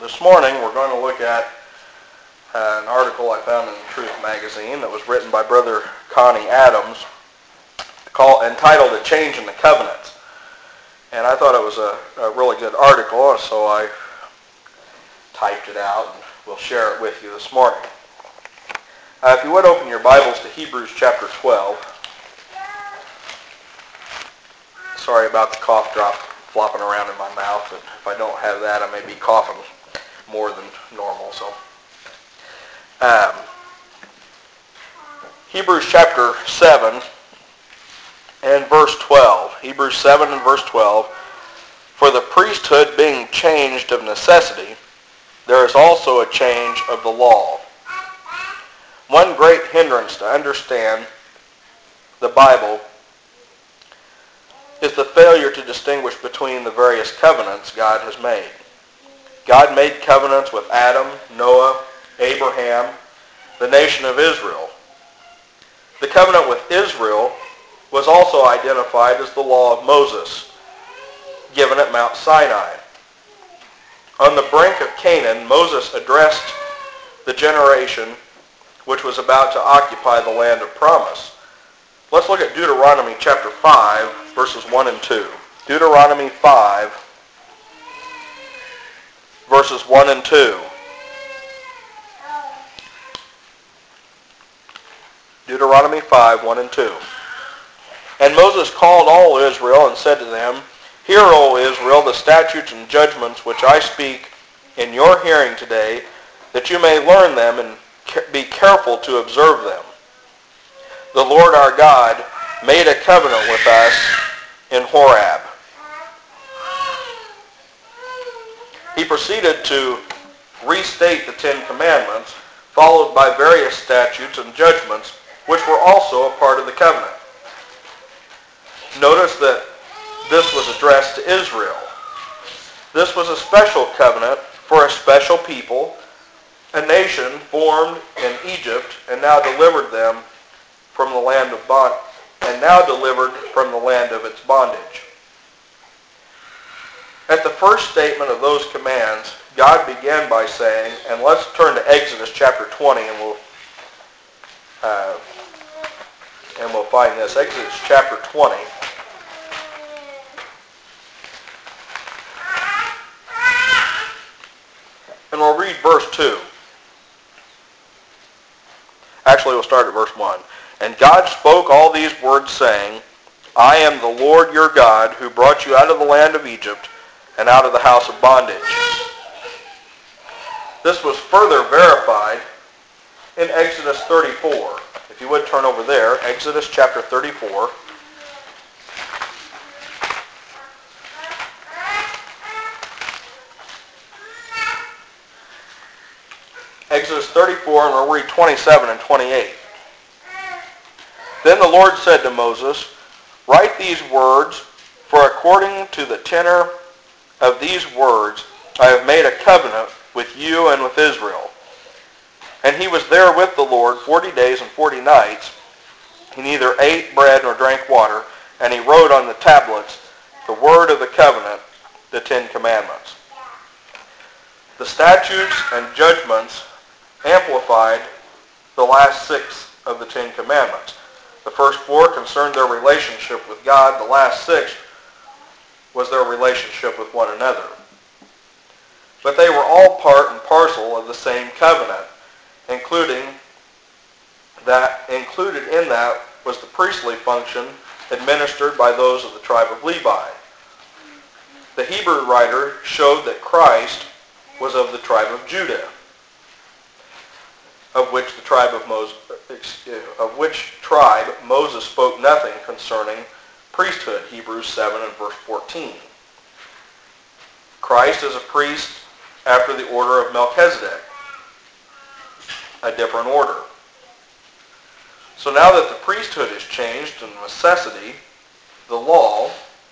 This morning we're going to look at an article I found in Truth Magazine that was written by Brother Connie Adams entitled A Change in the Covenants. And I thought it was a really good article, so I typed it out and we'll share it with you this morning. If you would open your Bibles to Hebrews chapter 12. Sorry about the cough drop flopping around in my mouth, but if I don't have that, I may be coughing more than normal. So, Hebrews chapter 7 and verse 12. Hebrews 7 and verse 12. For the priesthood being changed of necessity, there is also a change of the law. One great hindrance to understand the Bible is the failure to distinguish between the various covenants God has made. God made covenants with Adam, Noah, Abraham, the nation of Israel. The covenant with Israel was also identified as the law of Moses, given at Mount Sinai. On the brink of Canaan, Moses addressed the generation which was about to occupy the land of promise. Let's look at Deuteronomy chapter 5, verses 1 and 2. Deuteronomy 5, verses 1 and 2. Deuteronomy 5, 1 and 2. And Moses called all Israel and said to them, Hear, O Israel, the statutes and judgments which I speak in your hearing today, that you may learn them and be careful to observe them. The Lord our God made a covenant with us in Horeb. He proceeded to restate the Ten Commandments, followed by various statutes and judgments, which were also a part of the covenant. Notice that this was addressed to Israel. This was a special covenant for a special people, a nation formed in Egypt and now delivered from the land of its bondage. At the first statement of those commands, God began by saying, and let's turn to Exodus chapter 20 and we'll find this. Exodus chapter 20. And we'll read verse 2. Actually, we'll start at verse 1. And God spoke all these words, saying, I am the Lord your God, who brought you out of the land of Egypt and out of the house of bondage. This was further verified in Exodus 34. If you would turn over there, Exodus chapter 34. Exodus 34, and we'll read 27 and 28. Then the Lord said to Moses, Write these words, for according to the tenor of these words I have made a covenant with you and with Israel. And he was there with the Lord 40 days and 40 nights. He neither ate bread nor drank water, and he wrote on the tablets the word of the covenant, the Ten Commandments. The statutes and judgments amplified the last 6 of the Ten Commandments. The first 4 concerned their relationship with God. The last 6 was their relationship with one another. But they were all part and parcel of the same covenant, included in that was the priestly function administered by those of the tribe of Levi. The Hebrew writer showed that Christ was of the tribe of Judah, of which tribe Moses spoke nothing concerning priesthood, Hebrews 7 and verse 14. Christ is a priest after the order of Melchizedek, a different order. So now that the priesthood is changed in necessity, the law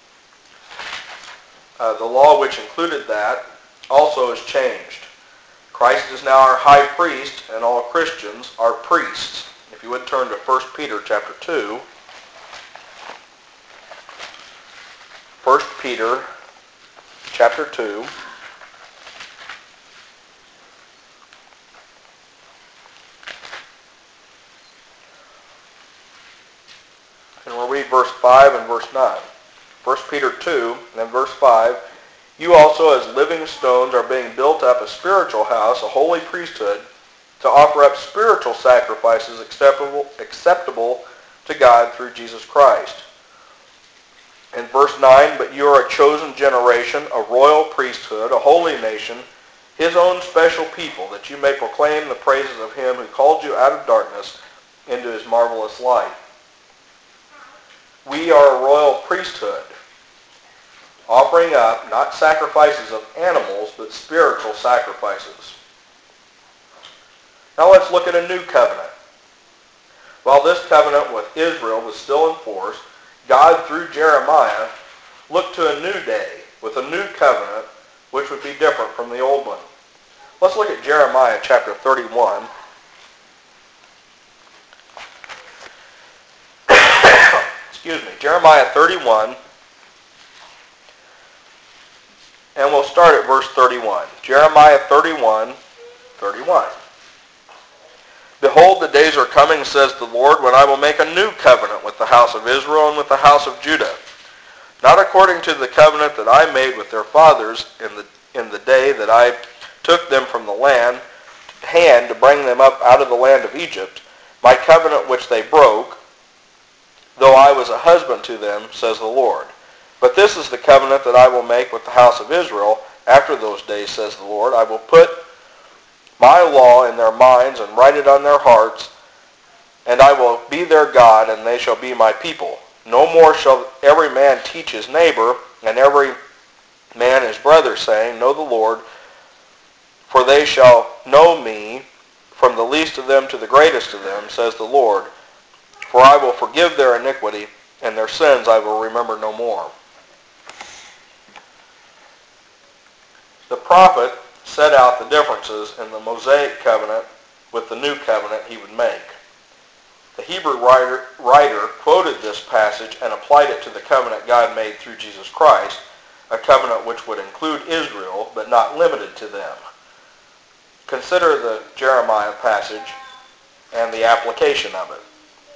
which included that also is changed. Christ is now our high priest, and all Christians are priests. If you would turn to 1 Peter chapter 2. 1 Peter chapter 2. verse 5 and verse 9. 1 Peter 2 and then verse 5. You also as living stones are being built up a spiritual house, a holy priesthood, to offer up spiritual sacrifices acceptable to God through Jesus Christ. In verse 9, but you are a chosen generation, a royal priesthood, a holy nation, his own special people, that you may proclaim the praises of him who called you out of darkness into his marvelous light. We are a royal priesthood, offering up not sacrifices of animals, but spiritual sacrifices. Now let's look at a new covenant. While this covenant with Israel was still in force, God, through Jeremiah, looked to a new day with a new covenant, which would be different from the old one. Let's look at Jeremiah chapter 31. Excuse me, Jeremiah 31, and we'll start at verse 31. Jeremiah 31, 31. Behold, the days are coming, says the Lord, when I will make a new covenant with the house of Israel and with the house of Judah, not according to the covenant that I made with their fathers in the day that I took them from the hand to bring them up out of the land of Egypt, my covenant which they broke, though I was a husband to them, says the Lord. But this is the covenant that I will make with the house of Israel after those days, says the Lord. I will put my law in their minds and write it on their hearts, and I will be their God, and they shall be my people. No more shall every man teach his neighbor, and every man his brother, saying, Know the Lord, for they shall know me, from the least of them to the greatest of them, says the Lord. For I will forgive their iniquity, and their sins I will remember no more. The prophet set out the differences in the Mosaic covenant with the new covenant he would make. The Hebrew writer quoted this passage and applied it to the covenant God made through Jesus Christ, a covenant which would include Israel, but not limited to them. Consider the Jeremiah passage and the application of it.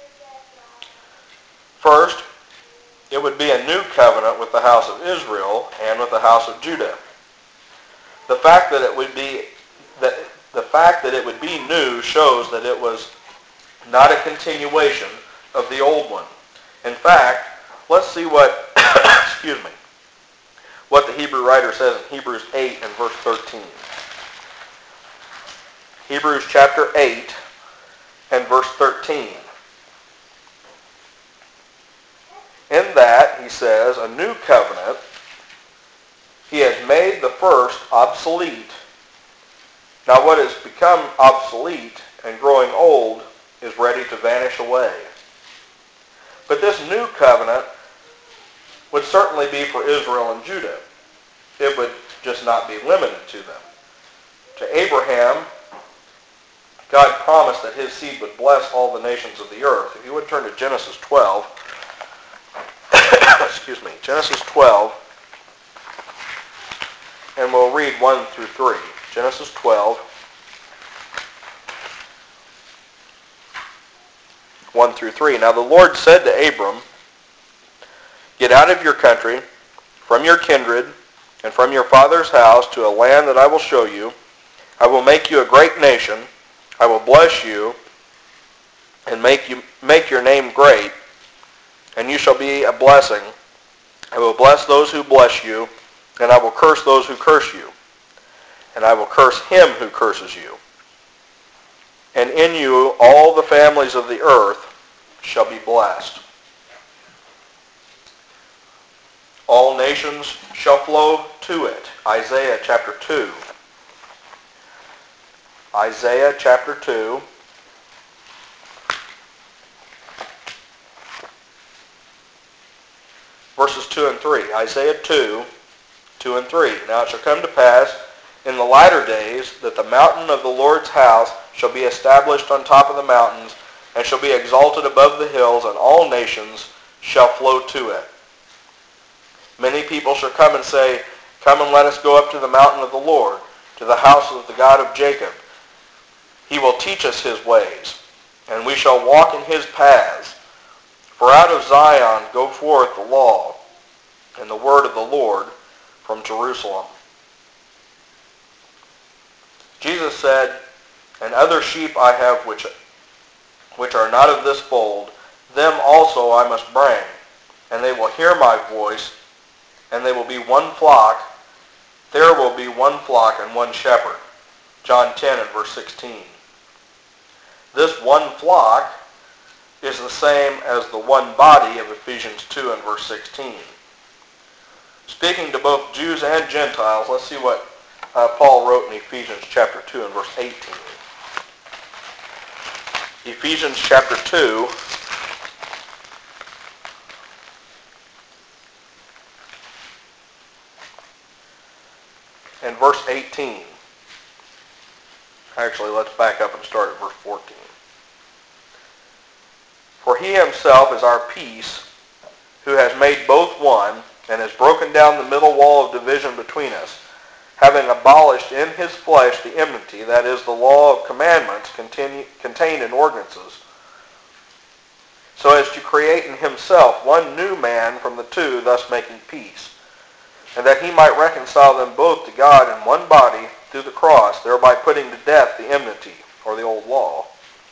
First, it would be a new covenant with the house of Israel and with the house of Judah. The fact that it would be new shows that it was not a continuation of the old one. In fact, let's see what what the Hebrew writer says in Hebrews 8 and verse 13. Hebrews chapter 8 and verse 13. In that, he says, a new covenant, he has made the first obsolete. Now what has become obsolete and growing old is ready to vanish away. But this new covenant would certainly be for Israel and Judah. It would just not be limited to them. To Abraham, God promised that his seed would bless all the nations of the earth. If you would turn to Genesis 12, Genesis 12, and we'll read 1 through 3. Genesis 12, 1 through 3. Now the Lord said to Abram, Get out of your country, from your kindred, and from your father's house to a land that I will show you. I will make you a great nation. I will bless you and make your name great, and you shall be a blessing. I will bless those who bless you, and I will curse those who curse you. And I will curse him who curses you. And in you all the families of the earth shall be blessed. All nations shall flow to it. Isaiah chapter 2. Isaiah chapter 2. Verses 2 and 3. Isaiah 2, 2 and 3. Now it shall come to pass in the latter days that the mountain of the Lord's house shall be established on top of the mountains, and shall be exalted above the hills, and all nations shall flow to it. Many people shall come and say, Come and let us go up to the mountain of the Lord, to the house of the God of Jacob. He will teach us his ways, and we shall walk in his paths. For out of Zion go forth the law and the word of the Lord from Jerusalem. Jesus said, And other sheep I have which are not of this fold, them also I must bring, and they will hear my voice, and they will be one flock. There will be one flock and one shepherd. John 10 and verse 16. This one flock is the same as the one body of Ephesians 2 and verse 16. Speaking to both Jews and Gentiles, let's see what Paul wrote in Ephesians chapter 2 and verse 18. Ephesians chapter 2 and verse 18. Actually, let's back up and start at verse 14. For he himself is our peace, who has made both one, and has broken down the middle wall of division between us, having abolished in his flesh the enmity, that is, the law of commandments contained in ordinances, so as to create in himself one new man from the two, thus making peace, and that he might reconcile them both to God in one body through the cross, thereby putting to death the enmity, or the old law.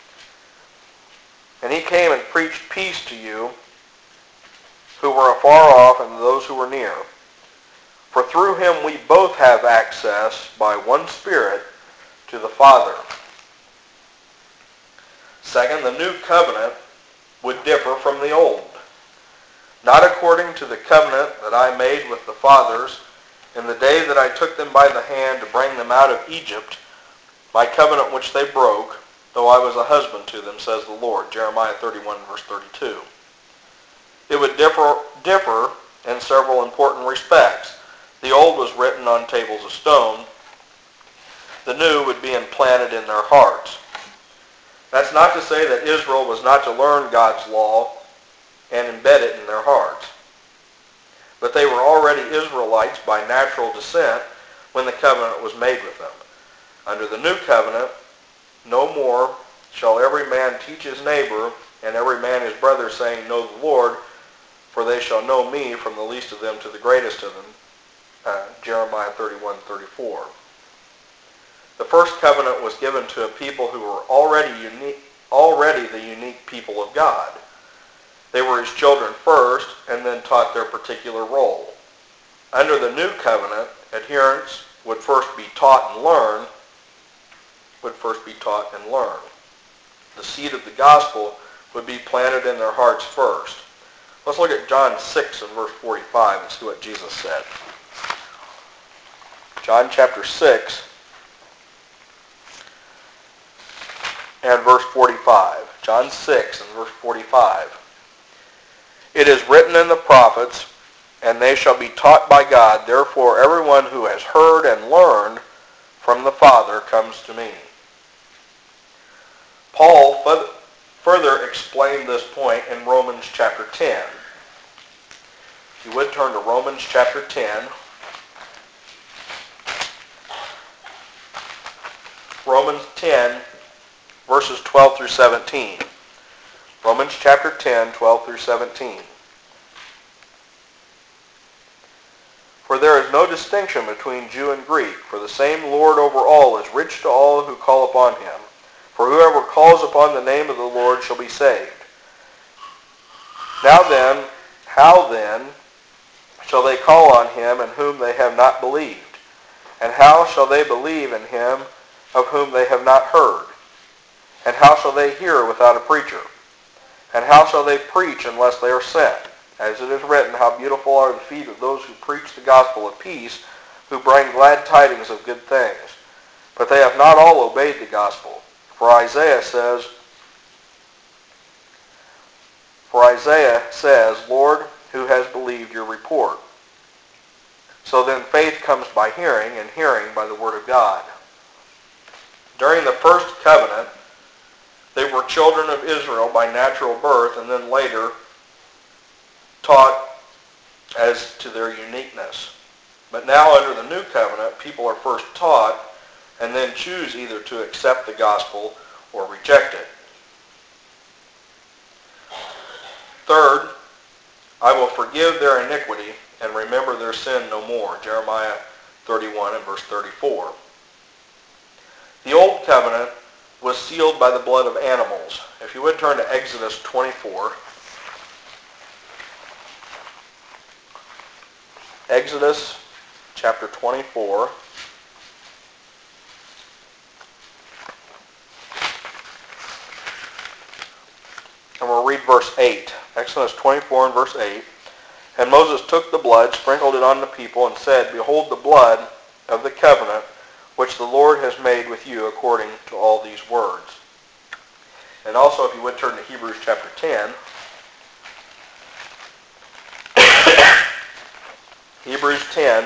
And he came and preached peace to you who were afar off and those who were near. For through him we both have access by one Spirit to the Father. Second, the new covenant would differ from the old. Not according to the covenant that I made with the fathers in the day that I took them by the hand to bring them out of Egypt, my covenant which they broke, though I was a husband to them, says the Lord. Jeremiah 31, verse 32. It would differ in several important respects. The old was written on tables of stone. The new would be implanted in their hearts. That's not to say that Israel was not to learn God's law and embed it in their hearts. But they were already Israelites by natural descent when the covenant was made with them. Under the new covenant, no more shall every man teach his neighbor and every man his brother, saying, Know the Lord, for they shall know me from the least of them to the greatest of them. Jeremiah 31:34. The first covenant was given to a people who were already the unique people of God. They were his children first, and then taught their particular role. Under the new covenant, adherents would first be taught and learn. The seed of the gospel would be planted in their hearts first. Let's look at John 6 and verse 45 and see what Jesus said. John chapter 6 and verse 45. John 6 and verse 45. It is written in the prophets, and they shall be taught by God. Therefore, everyone who has heard and learned from the Father comes to me. Paul further explained this point in Romans chapter 10. If you would turn to Romans chapter 10. Romans 10, verses 12 through 17. Romans chapter 10, 12 through 17. For there is no distinction between Jew and Greek, for the same Lord over all is rich to all who call upon him. For whoever calls upon the name of the Lord shall be saved. Now then, how then shall they call on him in whom they have not believed? And how shall they believe in him of whom they have not heard? And how shall they hear without a preacher? And how shall they preach unless they are sent? As it is written, how beautiful are the feet of those who preach the gospel of peace, who bring glad tidings of good things. But they have not all obeyed the gospel. For Isaiah says, Lord, who has believed your report? So then faith comes by hearing, and hearing by the word of God. During the first covenant, they were children of Israel by natural birth, and then later taught as to their uniqueness. But now under the new covenant, people are first taught and then choose either to accept the gospel or reject it. Third, I will forgive their iniquity and remember their sin no more. Jeremiah 31 and verse 34. The Old Covenant was sealed by the blood of animals. If you would turn to Exodus 24. Exodus chapter 24. And we'll read verse 8. Exodus 24 and verse 8. And Moses took the blood, sprinkled it on the people, and said, Behold the blood of the covenant which the Lord has made with you according to all these words. And also, if you would turn to Hebrews chapter 10. Hebrews 10.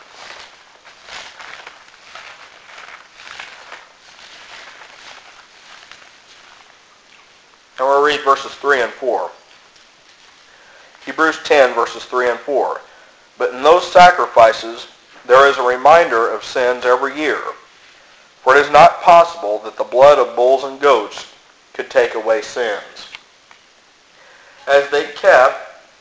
And we'll read verses 3 and 4. Hebrews 10, verses 3 and 4. But in those sacrifices there is a reminder of sins every year. For it is not possible that the blood of bulls and goats could take away sins. As they kept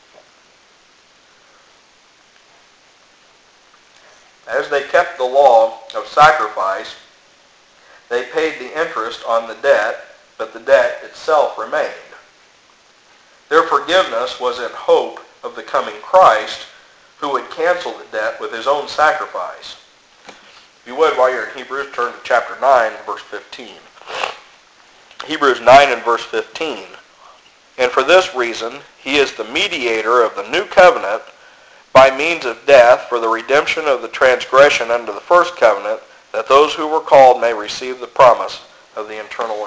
the law of sacrifice, they paid the interest on the debt, but the debt itself remained. Their forgiveness was in hope of the coming Christ, who would cancel the debt with his own sacrifice. If you would, while you're in Hebrews, turn to chapter 9, verse 15. Hebrews 9 and verse 15. And for this reason, he is the mediator of the new covenant by means of death for the redemption of the transgression under the first covenant, that those who were called may receive the promise of the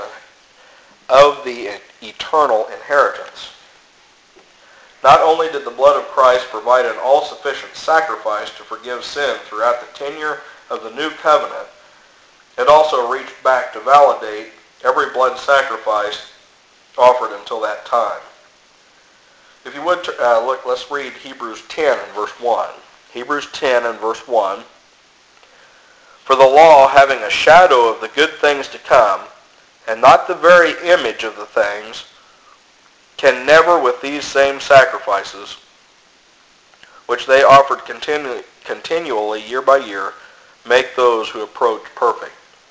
eternal inheritance. Not only did the blood of Christ provide an all-sufficient sacrifice to forgive sin throughout the tenure of the new covenant, it also reached back to validate every blood sacrifice offered until that time. If you would, let's read Hebrews 10 and verse 1. Hebrews 10 and verse 1. For the law, having a shadow of the good things to come, and not the very image of the things, can never with these same sacrifices, which they offered continually year by year, make those who approach perfect.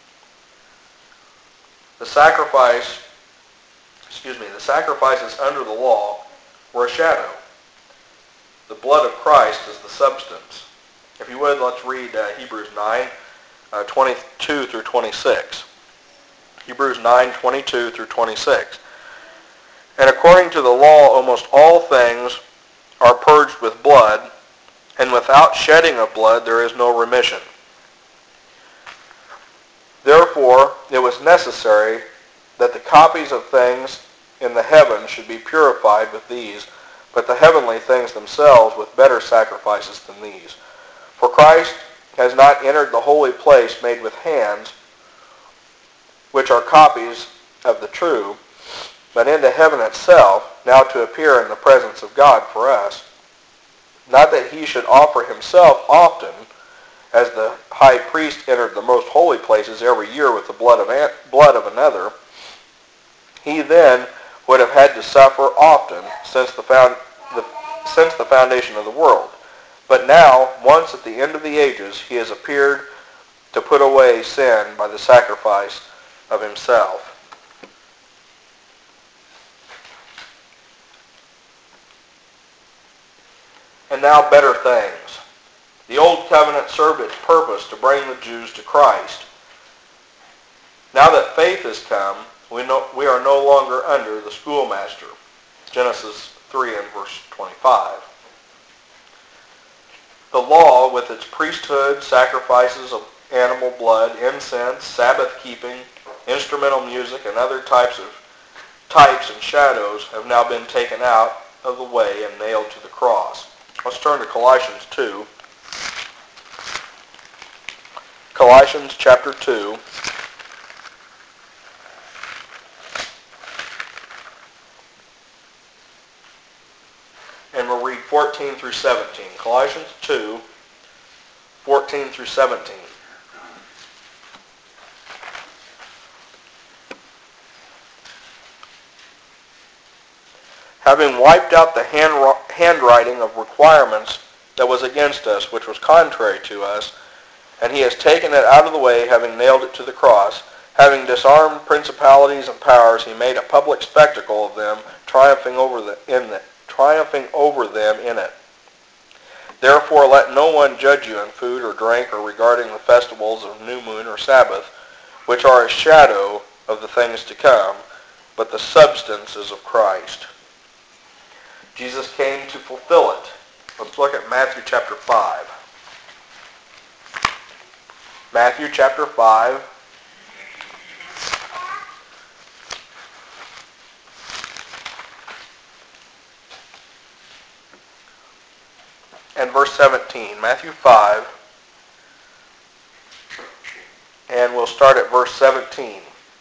The sacrifices under the law were a shadow. The blood of Christ is the substance. If you would, let's read Hebrews 9, 22 through 26. Hebrews 9, 22 through 26. And according to the law, almost all things are purged with blood, and without shedding of blood there is no remission. Therefore, it was necessary that the copies of things in the heavens should be purified with these, but the heavenly things themselves with better sacrifices than these. For Christ has not entered the holy place made with hands, which are copies of the true, but into heaven itself, now to appear in the presence of God for us. Not that he should offer himself often, as the high priest entered the most holy places every year with the blood of another. He then would have had to suffer often since the foundation of the world. But now, once at the end of the ages, he has appeared to put away sin by the sacrifice of himself. And now better things. The old covenant served its purpose to bring the Jews to Christ. Now that faith has come, we are no longer under the schoolmaster. Genesis 3 and verse 25. The law, with its priesthood, sacrifices of animal blood, incense, Sabbath keeping, instrumental music, and other types and shadows, have now been taken out of the way and nailed to the cross. Let's turn to Colossians 2. Colossians chapter 2. And we'll read 14 through 17. Colossians 2, 14 through 17. having wiped out the handwriting of requirements that was against us, which was contrary to us, and he has taken it out of the way, having nailed it to the cross. Having disarmed principalities and powers, he made a public spectacle of them, triumphing over them in it. Therefore let no one judge you in food or drink or regarding the festivals of new moon or Sabbath, which are a shadow of the things to come, but the substance is of Christ. Jesus came to fulfill it. Let's look at Matthew chapter 5. Matthew chapter 5. And verse 17. Matthew 5. And we'll start at verse 17.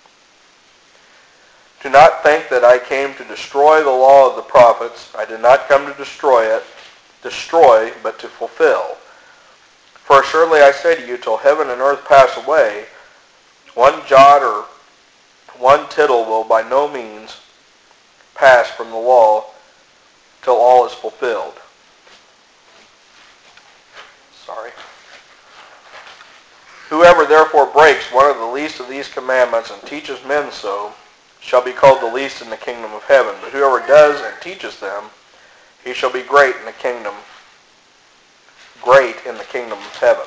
Do not think that I came to destroy the law of the prophets. I did not come to destroy, but to fulfill. For surely I say to you, till heaven and earth pass away, one jot or one tittle will by no means pass from the law till all is fulfilled. Whoever therefore breaks one of the least of these commandments and teaches men so, shall be called the least in the kingdom of heaven. But whoever does and teaches them, he shall be great in the kingdom of heaven.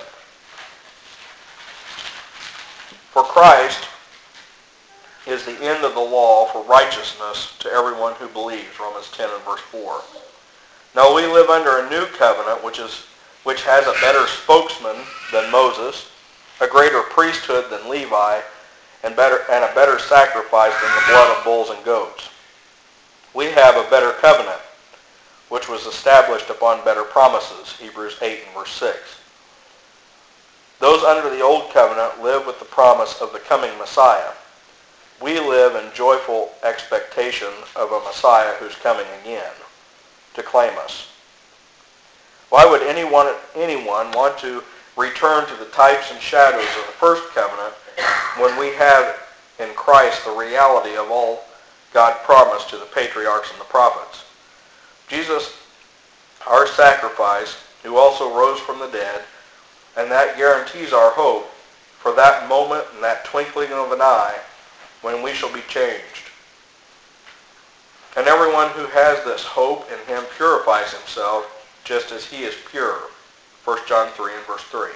For Christ is the end of the law for righteousness to everyone who believes. Romans 10 and verse 4. Now we live under a new covenant, which has a better spokesman than Moses, a greater priesthood than Levi, and a better sacrifice than the blood of bulls and goats. We have a better covenant, which was established upon better promises. Hebrews 8 and verse 6. Those under the old covenant live with the promise of the coming Messiah. We live in joyful expectation of a Messiah who's coming again to claim us. Why would anyone want to return to the types and shadows of the first covenant when we have in Christ the reality of all God promised to the patriarchs and the prophets? Jesus, our sacrifice, who also rose from the dead, and that guarantees our hope for that moment and that twinkling of an eye when we shall be changed. And everyone who has this hope in him purifies himself just as he is pure. 1 John 3 and verse 3.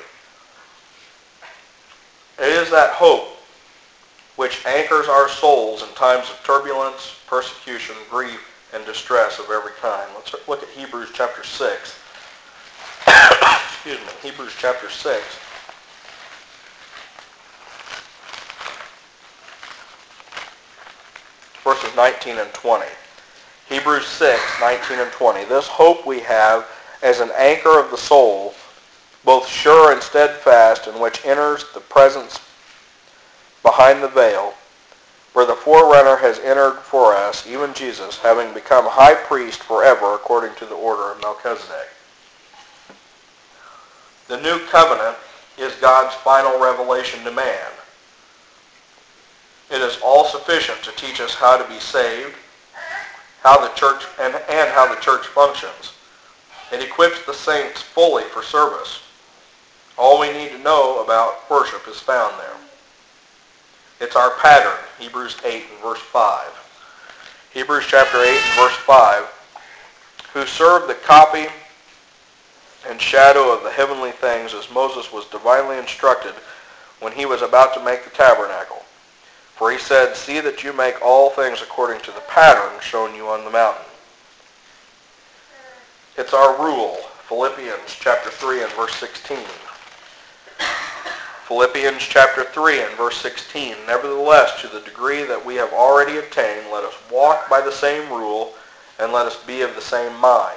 It is that hope which anchors our souls in times of turbulence, persecution, grief, and distress of every kind. Let's look at Hebrews chapter 6. Hebrews chapter 6. Verses 19 and 20. Hebrews 6, 19 and 20. This hope we have as an anchor of the soul, both sure and steadfast, in which enters the presence behind the veil, where the forerunner has entered for us, even Jesus, having become high priest forever according to the order of Melchizedek. The new covenant is God's final revelation to man. It is all sufficient to teach us how to be saved, how the church and how the church functions. It equips the saints fully for service. All we need to know about worship is found there. It's our pattern, Hebrews 8 and verse 5. Hebrews chapter 8 and verse 5. Who served the copy and shadow of the heavenly things as Moses was divinely instructed when he was about to make the tabernacle. For he said, see that you make all things according to the pattern shown you on the mountain. It's our rule, Philippians chapter 3 and verse 16. Philippians chapter 3 and verse 16. Nevertheless, to the degree that we have already obtained, let us walk by the same rule, and let us be of the same mind.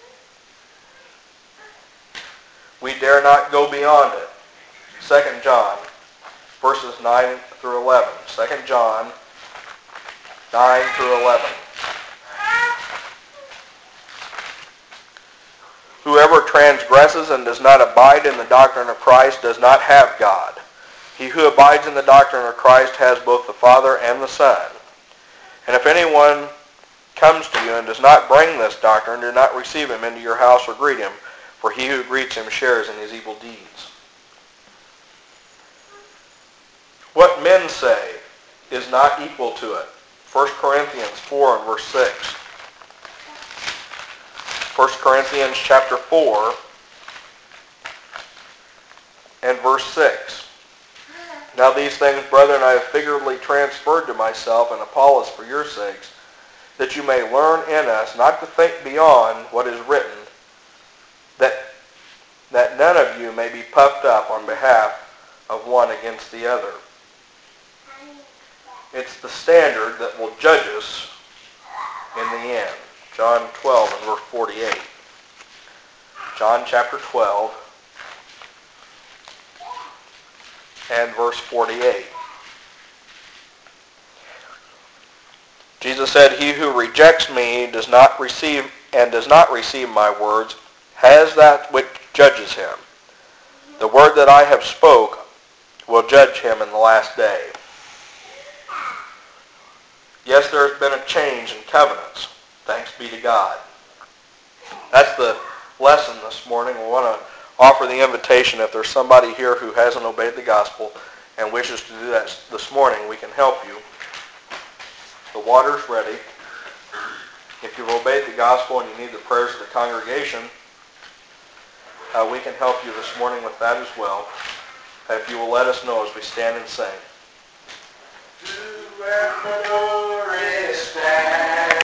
We dare not go beyond it. 2 John, verses 9 through 11. 2 John 9 through 11. Whoever transgresses and does not abide in the doctrine of Christ does not have God. He who abides in the doctrine of Christ has both the Father and the Son. And if anyone comes to you and does not bring this doctrine, do not receive him into your house or greet him, for he who greets him shares in his evil deeds. What men say is not equal to it. 1 Corinthians 4 and verse 6. 1 Corinthians chapter 4 and verse 6. Now these things, brethren, I have figuratively transferred to myself and Apollos for your sakes, that you may learn in us not to think beyond what is written, that none of you may be puffed up on behalf of one against the other. It's the standard that will judge us in the end. John 12 and verse 48. John chapter 12 and verse 48. Jesus said, he who rejects me does not receive my words, has that which judges him. The word that I have spoke will judge him in the last day. Yes, there has been a change in covenants. Thanks be to God. That's the lesson this morning. We want to offer the invitation. If there's somebody here who hasn't obeyed the gospel and wishes to do that this morning, we can help you. The water's ready. If you've obeyed the gospel and you need the prayers of the congregation, we can help you this morning with that as well. If you will let us know as we stand and sing. To where the door is stand.